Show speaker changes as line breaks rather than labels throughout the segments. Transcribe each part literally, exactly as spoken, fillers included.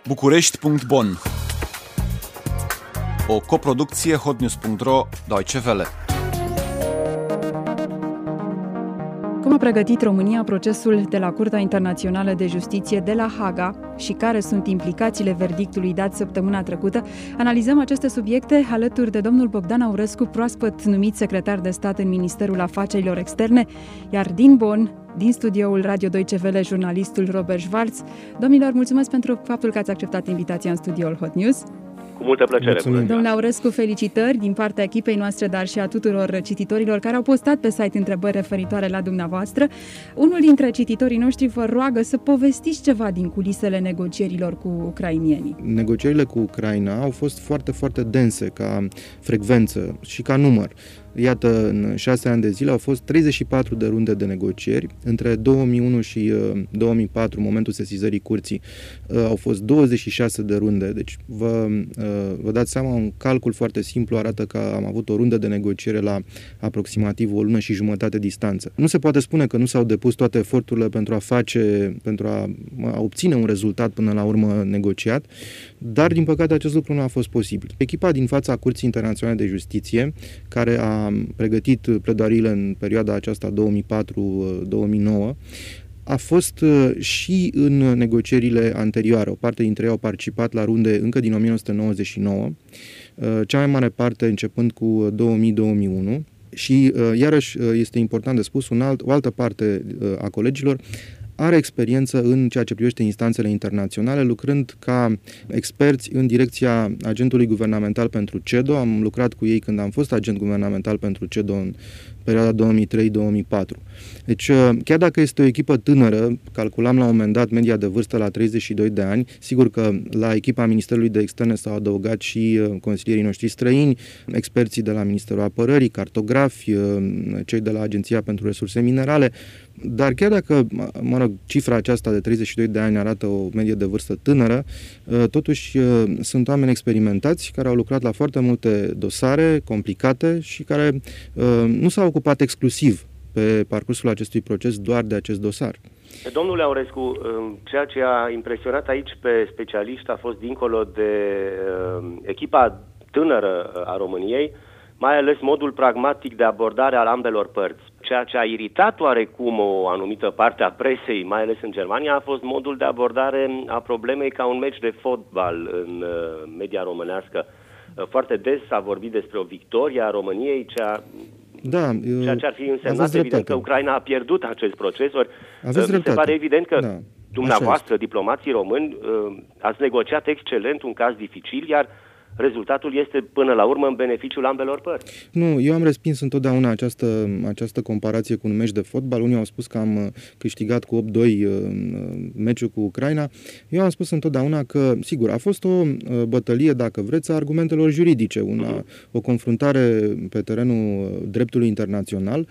București punct bon. O coproducție hotnews punct ro Deutsche Welle.
Cum a pregătit România procesul de la Curtea Internațională de Justiție de la Haga și care sunt implicațiile verdictului dat săptămâna trecută, analizăm aceste subiecte alături de domnul Bogdan Aurescu, proaspăt numit secretar de stat în Ministerul Afacerilor Externe, iar din Bonn, din studioul Radio Deutsche Welle, jurnalistul Robert Schwarz. Domnilor, mulțumesc pentru faptul că ați acceptat invitația în studioul Hot News.
Cu multă plăcere.
Domnule Aurescu, felicitări din partea echipei noastre, dar și a tuturor cititorilor care au postat pe site întrebări referitoare la dumneavoastră. Unul dintre cititorii noștri vă roagă să povestiți ceva din culisele negocierilor cu ucrainienii.
Negocierile cu Ucraina au fost foarte, foarte dense ca frecvență și ca număr. Iată, în șase ani de zile au fost treizeci și patru de runde de negocieri. Între două mii unu și două mii patru, momentul sesizării curții, au fost douăzeci și șase de runde. Deci vă, vă dați seama, un calcul foarte simplu arată că am avut o rundă de negociere la aproximativ o lună și jumătate distanță. Nu se poate spune că nu s-au depus toate eforturile pentru a face, pentru a, a obține un rezultat până la urmă negociat, dar din păcate acest lucru nu a fost posibil. Echipa din fața Curții Internaționale de Justiție, care a pregătit pledoariile în perioada aceasta două mii patru două mii nouă, a fost și în negocierile anterioare. O parte dintre ei au participat la runde încă din o mie nouă sute nouăzeci și nouă, cea mai mare parte începând cu două mii două mii unu și, iarăși, este important de spus, un alt, o altă parte a colegilor are experiență în ceea ce privește instanțele internaționale, lucrând ca experți în direcția agentului guvernamental pentru CEDO. Am lucrat cu ei când am fost agent guvernamental pentru CEDO în perioada două mii trei două mii patru. Deci, chiar dacă este o echipă tânără, calculam la un moment dat media de vârstă la treizeci și doi de ani, sigur că la echipa Ministerului de Externe s-au adăugat și consilierii noștri străini, experții de la Ministerul Apărării, cartografi, cei de la Agenția pentru Resurse Minerale, dar chiar dacă, mă rog, cifra aceasta de treizeci și doi de ani arată o medie de vârstă tânără, totuși sunt oameni experimentați care au lucrat la foarte multe dosare complicate și care nu s-au ocupat exclusiv pe parcursul acestui proces doar de acest dosar.
Domnule Aurescu, ceea ce a impresionat aici pe specialiști a fost, dincolo de echipa tânără a României, mai ales modul pragmatic de abordare al ambelor părți. Ceea ce a iritat oarecum o anumită parte a presei, mai ales în Germania, a fost modul de abordare a problemei ca un meci de fotbal în media românească. Foarte des s-a vorbit despre o victorie a României, ceea,
da,
ceea ce ar fi însemnat evident că Ucraina a pierdut acest proces. Ori, mi se pare evident că
da,
dumneavoastră, diplomații români, ați negociat excelent un caz dificil, iar rezultatul este până la urmă în beneficiul ambelor părți.
Nu, eu am respins întotdeauna această, această comparație cu un meci de fotbal. Unii au spus că am câștigat cu opt doi meciul cu Ucraina. Eu am spus întotdeauna că, sigur, a fost o bătălie, dacă vreți, a argumentelor juridice, una, o confruntare pe terenul dreptului internațional.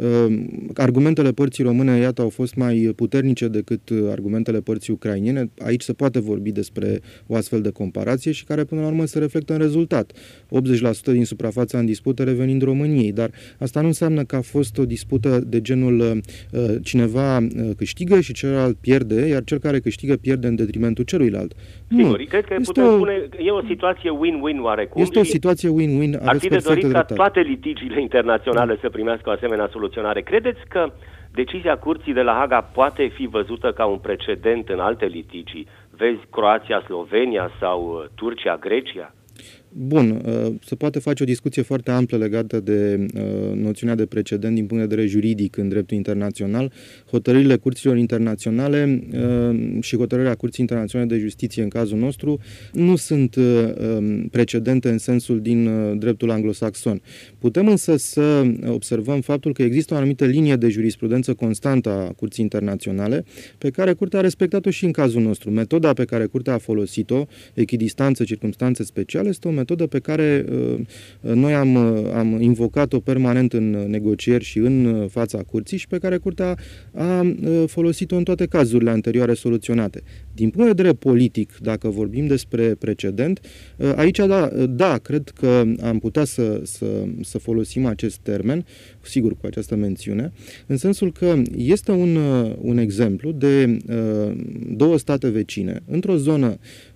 Argumentele părții române, iată, au fost mai puternice decât argumentele părții ucrainene. Aici se poate vorbi despre o astfel de comparație și care, până la urmă, se reflectă în rezultat. optzeci la sută din suprafața în dispută revenind României, dar asta nu înseamnă că a fost o dispută de genul uh, cineva uh, câștigă și celălalt pierde, iar cel care câștigă pierde în detrimentul celuilalt.
Sigur, nu. Cred că putem o, spune că e o situație win-win oarecum.
Este o situație win-win,
ar fi de dorit ca toate litigiile internaționale da. să primească o asemenea soluționare. Credeți că decizia Curții de la Haga poate fi văzută ca un precedent în alte litigii? Vezi Croația, Slovenia sau Turcia, Grecia?
Bun, se poate face o discuție foarte amplă legată de noțiunea de precedent din punct de vedere juridic în dreptul internațional. Hotărârile curților internaționale și hotărârea Curții Internaționale de Justiție în cazul nostru nu sunt precedente în sensul din dreptul anglosaxon. Putem însă să observăm faptul că există o anumită linie de jurisprudență constantă a Curții Internaționale pe care Curtea a respectat-o și în cazul nostru. Metoda pe care Curtea a folosit-o, echidistanță, circumstanțe speciale, este o metodă pe care uh, noi am, am invocat-o permanent în negocieri și în fața curții și pe care Curtea a uh, folosit-o în toate cazurile anterioare soluționate. Din punct de vedere politic, dacă vorbim despre precedent, uh, aici da, da, cred că am putea să, să, să folosim acest termen, sigur cu această mențiune, în sensul că este un, un exemplu de uh, două state vecine, într-o zonă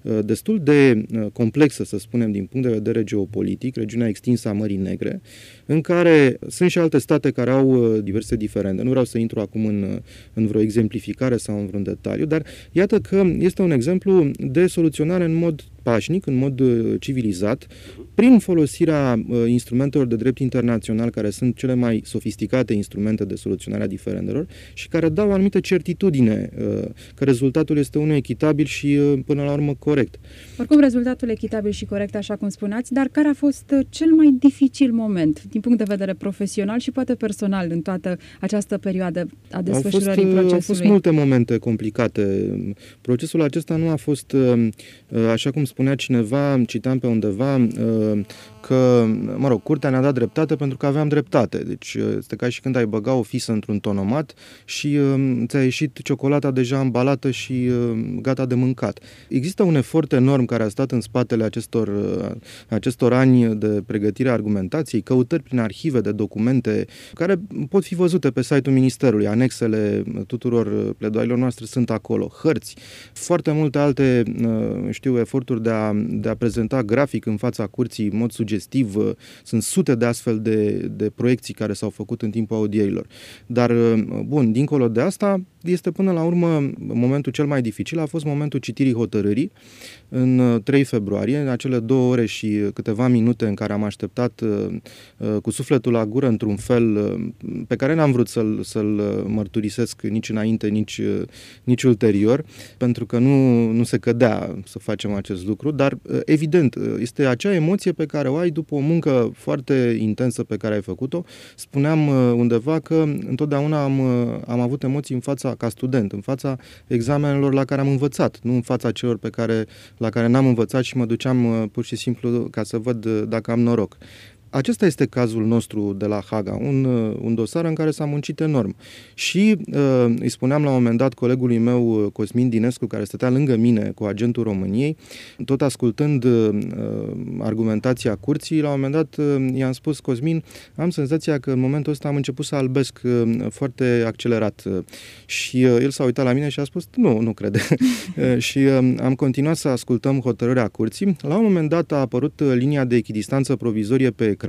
destul de complexă, să spunem, din punct de vedere geopolitic, regiunea extinsă a Mării Negre, în care sunt și alte state care au diverse diferende. Nu vreau să intru acum în, în vreo exemplificare sau în vreun detaliu, dar iată că este un exemplu de soluționare în mod pașnic, în mod civilizat, prin folosirea instrumentelor de drept internațional, care sunt cele mai sofisticate instrumente de soluționare a diferendelor și care dau o anumită certitudine că rezultatul este unul echitabil și până la urmă corect.
Oricum, rezultatul echitabil și corect, așa cum spuneați, dar care a fost cel mai dificil moment din punct de vedere profesional și poate personal în toată această perioadă a desfășurării
au fost,
procesului?
Au fost multe momente complicate. Procesul acesta nu a fost, așa cum spunea cineva, citam pe undeva, că, mă rog, curtea ne-a dat dreptate pentru că aveam dreptate. Deci este ca și când ai băga o fisă într-un tonomat și ți-a ieșit ciocolata deja ambalată și gata de mâncat. Există un efort enorm care a stat în spatele acestor, acestor ani de pregătire a argumentației, căutări prin arhive de documente care pot fi văzute pe site-ul Ministerului. Anexele tuturor pledoaielor noastre sunt acolo, hărți, foarte multe alte, știu, eforturi de a, de a prezenta grafic în fața curții în mod sugestiv. Sunt sute de astfel de, de proiecții care s-au făcut în timpul audierilor. Dar, bun, dincolo de asta, este până la urmă momentul cel mai dificil, a fost momentul citirii hotărârii în trei februarie, în acele două ore și câteva minute în care am așteptat cu sufletul la gură într-un fel pe care n-am vrut să-l, să-l mărturisesc nici înainte, nici, nici ulterior, pentru că nu, nu se cădea să facem acest lucru, dar evident, este acea emoție pe care o ai după o muncă foarte intensă pe care ai făcut-o. Spuneam undeva că întotdeauna am, am avut emoții în fața, ca student, în fața examenelor la care am învățat, nu în fața celor pe care, la care n-am învățat și mă duceam pur și simplu ca să văd dacă am noroc. Acesta este cazul nostru de la Haga, un, un dosar în care s-a muncit enorm. Și uh, îi spuneam la un moment dat colegului meu, Cosmin Dinescu, care stătea lângă mine cu agentul României, tot ascultând uh, argumentația curții, la un moment dat uh, i-am spus: Cosmin, am senzația că în momentul ăsta am început să albesc uh, foarte accelerat. Uh, și uh, el s-a uitat la mine și a spus: nu, nu crede. uh, și uh, am continuat să ascultăm hotărârea curții. La un moment dat a apărut uh, linia de echidistanță provizorie pe ecran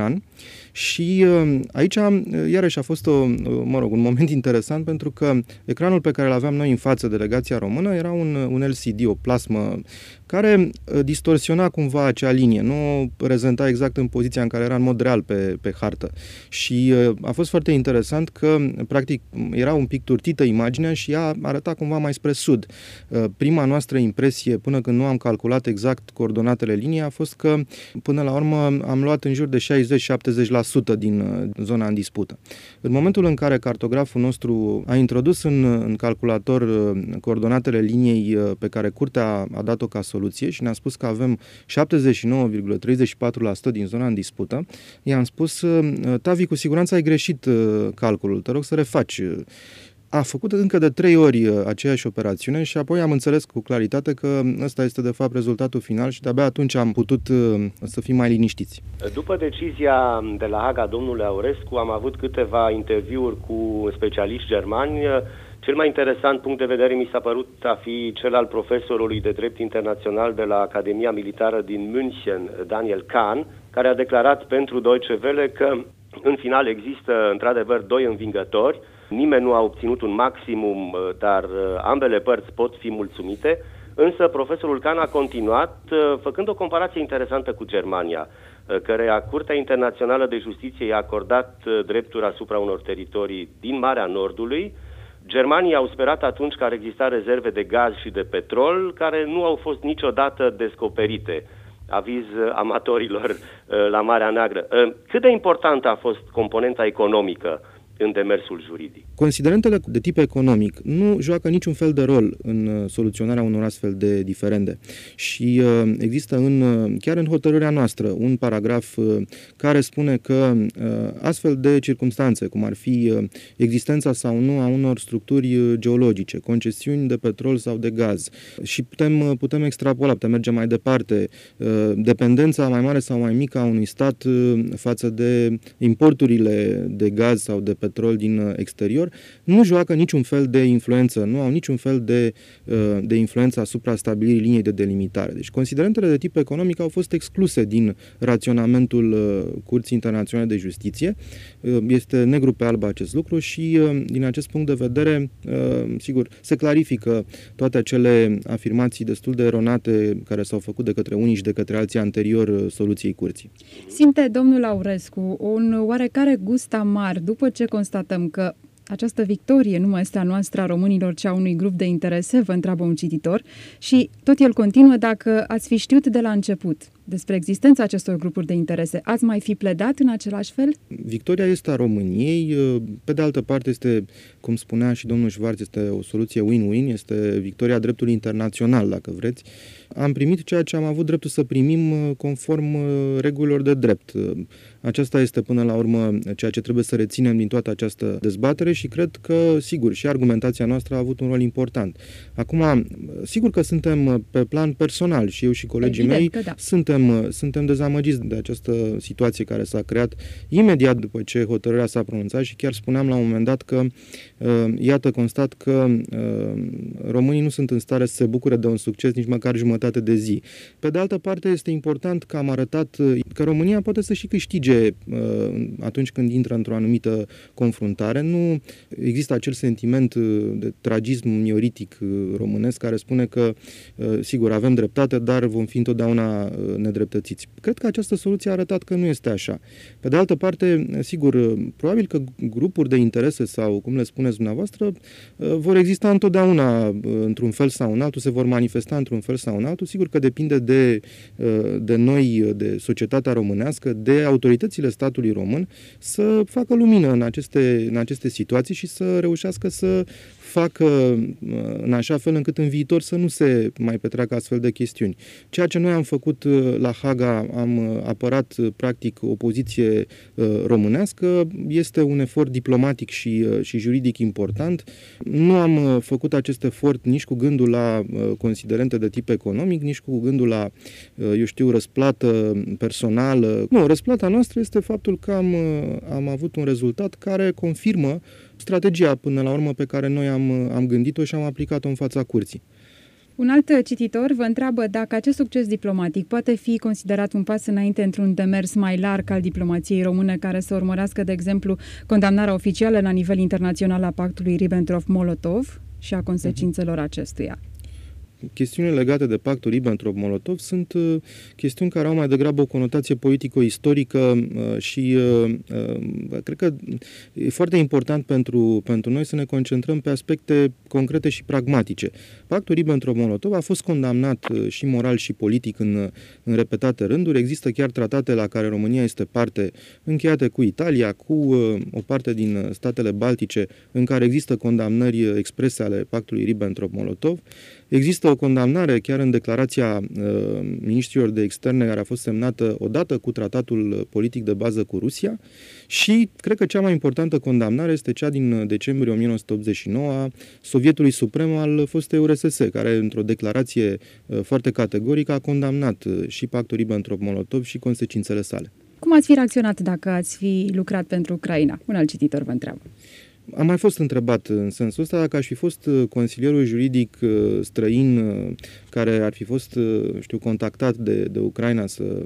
și aici iarăși a fost o, mă rog, un moment interesant, pentru că ecranul pe care îl aveam noi în față, delegația română, era un, un L C D, o plasmă care distorsiona cumva acea linie, nu o prezenta exact în poziția în care era în mod real pe, pe hartă. Și a fost foarte interesant că, practic, era un pic turtită imaginea și ea arăta cumva mai spre sud. Prima noastră impresie, până când nu am calculat exact coordonatele liniei, a fost că, până la urmă, am luat în jur de șaizeci-șaptezeci la sută din zona în dispută. În momentul în care cartograful nostru a introdus în, în calculator coordonatele liniei pe care curtea a dat-o ca soluție și ne-a spus că avem șaptezeci și nouă virgulă treizeci și patru la sută din zona în dispută, i-am spus: Tavi, cu siguranță ai greșit calculul, te rog să refaci. A făcut încă de trei ori aceeași operațiune și apoi am înțeles cu claritate că ăsta este de fapt rezultatul final și de-abia atunci am putut să fim mai liniștiți.
După decizia de la Haga domnului Aurescu, am avut câteva interviuri cu specialiști germani. Cel mai interesant punct de vedere mi s-a părut a fi cel al profesorului de drept internațional de la Academia Militară din München, Daniel Kahn, care a declarat pentru Deutsche Welle că în final există într-adevăr doi învingători. Nimeni nu a obținut un maximum, dar ambele părți pot fi mulțumite, însă profesorul Kahn a continuat făcând o comparație interesantă cu Germania, căreia Curtea Internațională de Justiție i-a acordat drepturi asupra unor teritorii din Marea Nordului. Germanii au sperat atunci că ar exista rezerve de gaz și de petrol care nu au fost niciodată descoperite. Aviz amatorilor la Marea Neagră. Cât de importantă a fost componenta economică în demersul juridic?
Considerentele de tip economic nu joacă niciun fel de rol în soluționarea unor astfel de diferende și uh, există în, chiar în hotărârea noastră un paragraf uh, care spune că uh, astfel de circumstanțe, cum ar fi uh, existența sau nu a unor structuri geologice, concesiuni de petrol sau de gaz, și putem, putem extrapola, putem merge mai departe, uh, dependența mai mare sau mai mică a unui stat uh, față de importurile de gaz sau de petrol din exterior, nu joacă niciun fel de influență, nu au niciun fel de, de influență asupra stabilirii liniei de delimitare. Deci considerentele de tip economic au fost excluse din raționamentul Curții Internaționale de Justiție. Este negru pe alb acest lucru și din acest punct de vedere, sigur, se clarifică toate acele afirmații destul de eronate care s-au făcut de către unii și de către alții anterior soluției Curții.
Simte domnul Aurescu un oarecare gust amar după ce constatăm că această victorie nu mai este a noastră a românilor, ci a unui grup de interese, vă întreabă un cititor, și tot el continuă: dacă ați fi știut de la început despre existența acestor grupuri de interese, ați mai fi pledat în același fel?
Victoria este a României, pe de altă parte este, cum spunea și domnul Schwarz, este o soluție win-win, este victoria dreptului internațional, dacă vreți. Am primit ceea ce am avut dreptul să primim conform regulilor de drept. Aceasta este până la urmă ceea ce trebuie să reținem din toată această dezbatere și cred că, sigur, și argumentația noastră a avut un rol important. Acum, sigur că suntem pe plan personal și eu și colegii
Evident
mei
da.
suntem, suntem dezamăgiți de această situație care s-a creat imediat după ce hotărârea s-a pronunțat și chiar spuneam la un moment dat că, iată, constat că românii nu sunt în stare să se bucure de un succes nici măcar jumătate de zi. Pe de altă parte, este important că am arătat că România poate să și câștige atunci când intră într-o anumită confruntare. Nu există acel sentiment de tragism mioritic românesc care spune că, sigur, avem dreptate, dar vom fi întotdeauna nedreptățiți. Cred că această soluție a arătat că nu este așa. Pe de altă parte, sigur, probabil că grupuri de interese sau, cum le spuneți dumneavoastră, vor exista întotdeauna într-un fel sau în altul, se vor manifesta într-un fel sau în altul. Sigur că depinde de, de noi, de societatea românească, de autoritățile statului român să facă lumină în aceste, în aceste situații și să reușească să facă în așa fel încât în viitor să nu se mai petreacă astfel de chestiuni. Ceea ce noi am făcut la Haga, am apărat practic o poziție românească, este un efort diplomatic și, și juridic important. Nu am făcut acest efort nici cu gândul la considerente de tip economic, nici cu gândul la, eu știu, răsplată personală. Nu, răsplata noastră este faptul că am, am avut un rezultat care confirmă strategia până la urmă pe care noi am, am gândit-o și am aplicat-o în fața curții.
Un alt cititor vă întreabă dacă acest succes diplomatic poate fi considerat un pas înainte într-un demers mai larg al diplomației române care să urmărească, de exemplu, condamnarea oficială la nivel internațional a pactului Ribbentrop-Molotov și a consecințelor acestuia.
Chestiunile legate de pactul Ribbentrop-Molotov sunt uh, chestiuni care au mai degrabă o conotație politico-istorică uh, și uh, uh, cred că e foarte important pentru, pentru noi să ne concentrăm pe aspecte concrete și pragmatice. Pactul Ribbentrop-Molotov a fost condamnat uh, și moral și politic în, în repetate rânduri. Există chiar tratate la care România este parte, încheiate cu Italia, cu uh, o parte din statele baltice, în care există condamnări exprese ale pactului Ribbentrop-Molotov. Există o condamnare chiar în declarația uh, ministrilor de externe care a fost semnată odată cu tratatul politic de bază cu Rusia și cred că cea mai importantă condamnare este cea din decembrie o mie nouă sute optzeci și nouă a Sovietului Suprem al fostei U R S S, care într-o declarație uh, foarte categorică a condamnat uh, și pactul Ribbentrop-Molotov și consecințele sale.
Cum ați fi reacționat dacă ați fi lucrat pentru Ucraina? Un alt cititor vă întreabă.
Am mai fost întrebat în sensul ăsta dacă aș fi fost consilierul juridic străin care ar fi fost, știu, contactat de, de Ucraina să,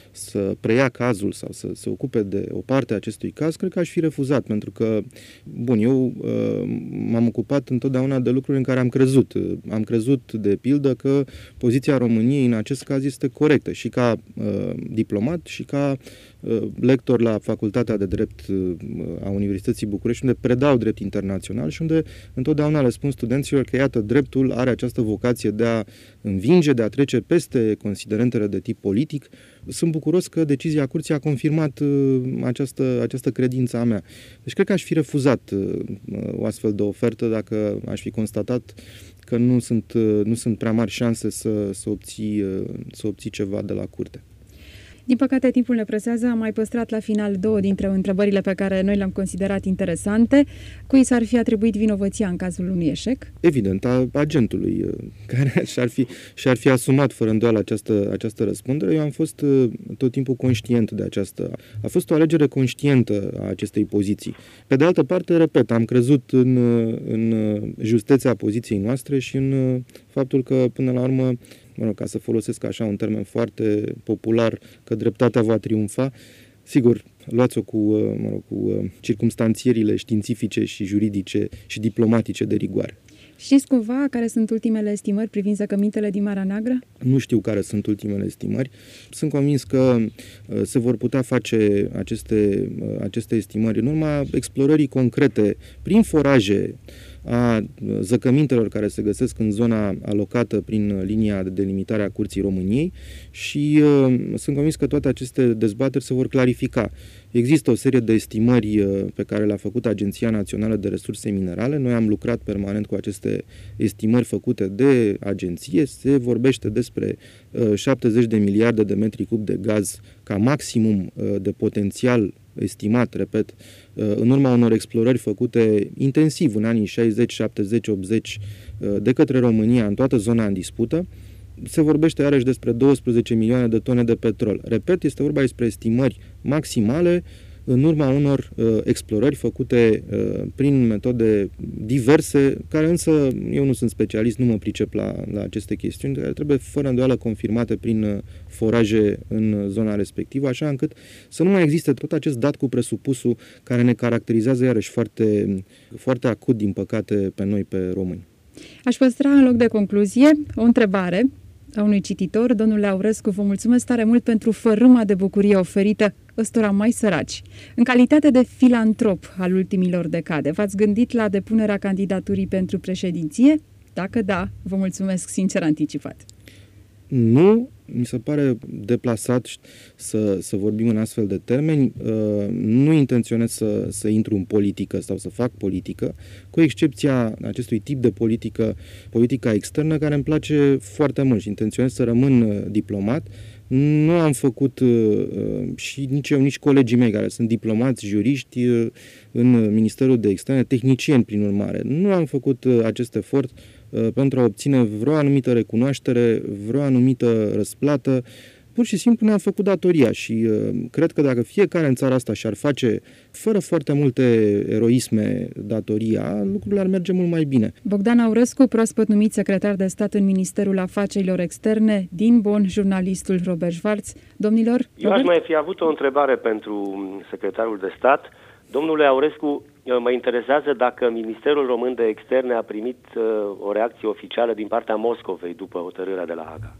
să preia cazul sau să se ocupe de o parte a acestui caz, cred că aș fi refuzat, pentru că, bun, eu m-am ocupat întotdeauna de lucruri în care am crezut. Am crezut, de pildă, că poziția României în acest caz este corectă și ca uh, diplomat și ca uh, lector la Facultatea de Drept uh, a Universității București, unde predau drept internațional și unde întotdeauna le spun studenților că, iată, dreptul are această vocație de a învinge, de a trece peste considerentele de tip politic. Sunt bucuros că decizia curții a confirmat uh, această, această credință a mea. Deci cred că aș fi refuzat uh, o astfel de ofertă dacă aș fi constatat că nu sunt, uh, nu sunt prea mari șanse să, să, obții, uh, să obții ceva de la curte.
Din păcate, timpul ne presează. Am mai păstrat la final două dintre întrebările pe care noi le-am considerat interesante. Cui s-ar fi atribuit vinovăția în cazul unui eșec?
Evident, a agentului care și-ar fi, și-ar fi asumat fără îndoială această, această răspundere. Eu am fost tot timpul conștient de aceasta. A fost o alegere conștientă a acestei poziții. Pe de altă parte, repet, am crezut în, în justețea poziției noastre și în faptul că, până la urmă, mă rog, ca să folosesc așa un termen foarte popular, că dreptatea va triumfa, sigur, luați-o cu, mă rog, cu circumstanțierile științifice și juridice și diplomatice de rigoare.
Știți cumva care sunt ultimele estimări privind zăcămintele din Marea Neagră?
Nu știu care sunt ultimele estimări. Sunt convins că se vor putea face aceste, aceste estimări în urma explorării concrete prin foraje a zăcămintelor care se găsesc în zona alocată prin linia de delimitare a Curții României și uh, sunt convins că toate aceste dezbateri se vor clarifica. Există o serie de estimări uh, pe care le-a făcut Agenția Națională de Resurse Minerale. Noi am lucrat permanent cu aceste estimări făcute de agenție. Se vorbește despre uh, șaptezeci de miliarde de metri cub de gaz ca maximum uh, de potențial estimat, repet, în urma unor explorări făcute intensiv în anii șaizeci, șaptezeci, optzeci de către România în toată zona în dispută. Se vorbește iarăși despre douăsprezece milioane de tone de petrol. Repet, este vorba despre estimări maximale în urma unor uh, explorări făcute uh, prin metode diverse, care însă, eu nu sunt specialist, nu mă pricep la, la aceste chestiuni, care trebuie fără îndoială confirmate prin uh, foraje în zona respectivă, așa încât să nu mai existe tot acest dat cu presupusul care ne caracterizează iarăși foarte, foarte acut, din păcate, pe noi, pe români.
Aș păstra în loc de concluzie o întrebare a unui cititor. Domnule Aurescu, vă mulțumesc tare mult pentru fărâma de bucurie oferită ăstora mai săraci. În calitate de filantrop al ultimilor decade, v-ați gândit la depunerea candidaturii pentru președinție? Dacă da, vă mulțumesc sincer anticipat.
Nu, mi se pare deplasat să, să vorbim în astfel de termeni. Nu intenționez să, să intru în politică sau să fac politică, cu excepția acestui tip de politică, politica externă, care îmi place foarte mult și intenționez să rămân diplomat. Nu am făcut și nici eu, nici colegii mei care sunt diplomați, juriști în Ministerul de Externe, tehnicieni prin urmare. Nu am făcut acest efort pentru a obține vreo anumită recunoaștere, vreo anumită răsplată. Pur și simplu ne-am făcut datoria și uh, cred că dacă fiecare în țara asta și-ar face, fără foarte multe eroisme, datoria, lucrurile ar merge mult mai bine.
Bogdan Aurescu, proaspăt numit secretar de stat în Ministerul Afacerilor Externe, din Bonn, jurnalistul Robert Schwarz. Domnilor,
eu aș mai fi avut o întrebare pentru secretarul de stat. Domnule Aurescu, mă interesează dacă Ministerul Român de Externe a primit uh, o reacție oficială din partea Moscovei după hotărârea de la Haga.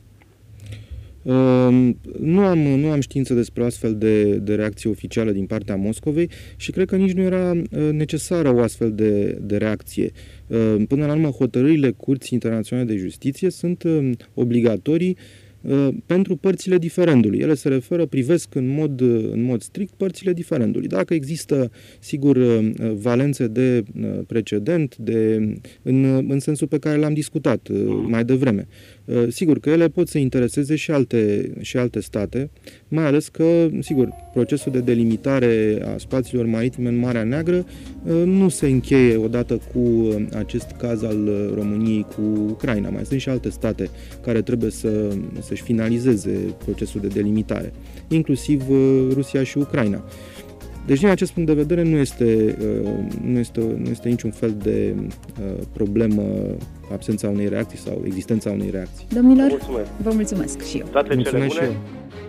Uh, nu, am, nu am știință despre o astfel de, de reacție oficială din partea Moscovei și cred că nici nu era uh, necesară o astfel de, de reacție. Uh, până la urmă, hotărârile Curții Internaționale de Justiție sunt uh, obligatorii pentru părțile diferendului. Ele se referă, privesc în mod, în mod strict părțile diferendului. Dacă există, sigur, valențe de precedent, de, în, în sensul pe care l-am discutat mai devreme. Sigur că ele pot să intereseze și alte, și alte state, mai ales că, sigur, procesul de delimitare a spațiilor maritime în Marea Neagră nu se încheie odată cu acest caz al României cu Ucraina. Mai sunt și alte state care trebuie să, să-și finalizeze procesul de delimitare, inclusiv Rusia și Ucraina. Deci, din acest punct de vedere, nu este, nu este, nu este niciun fel de problemă absența unei reacții sau existența unei reacții.
Domnilor, vă mulțumesc și eu.
Toate
mulțumesc
cele bune.
Și eu.